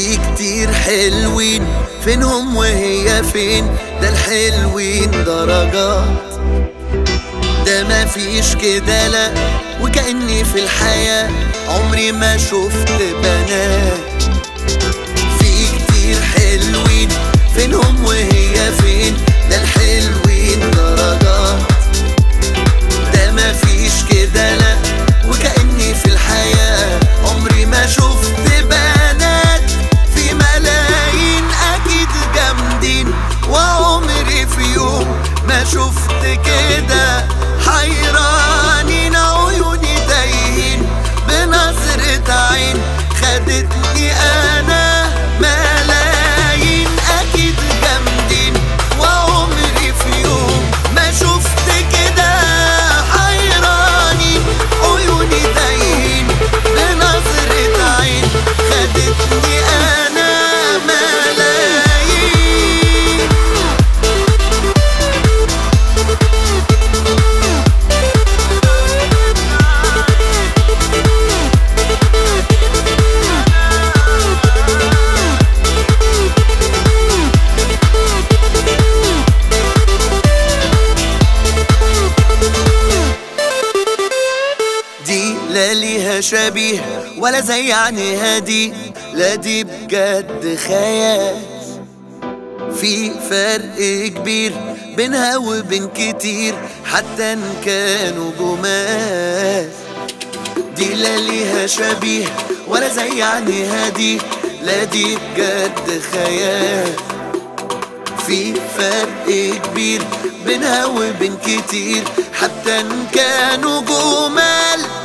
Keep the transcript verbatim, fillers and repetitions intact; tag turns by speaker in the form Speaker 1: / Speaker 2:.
Speaker 1: في كتير حلوين، فينهم وهي فين؟ ده الحلوين درجات، ده مفيش كده لا، وكأني في الحياة عمري ما شفت بنات. في كتير حلوين، فينهم وهي فين؟ ده الحلوين درجات، ده مفيش كده لا، وكأني في الحياة عمري ما شفت بنات. في ملايين أكيد جامدين، وعمري في يوم ما شفت كده. حيرانين عيوني تايهين، بنظرة عين خدتني أنا. ملايين أكيد جامدين، وعمري في يوم ما شفت كده. حيرانين عيوني تايهين، بنظرة عين خدتني أنا. ملايين لا ليها شبيه ولا زي عينيها دي، لا دي بجد خيال. في فرق كبير بينها وبين كتير، حتى ان كانوا جمال. دي لا ليها شبيه ولا زي عينيها دي، لا دي بجد خيال. في فرق كبير بينها وبين كتير، حتى ان كانوا جمال.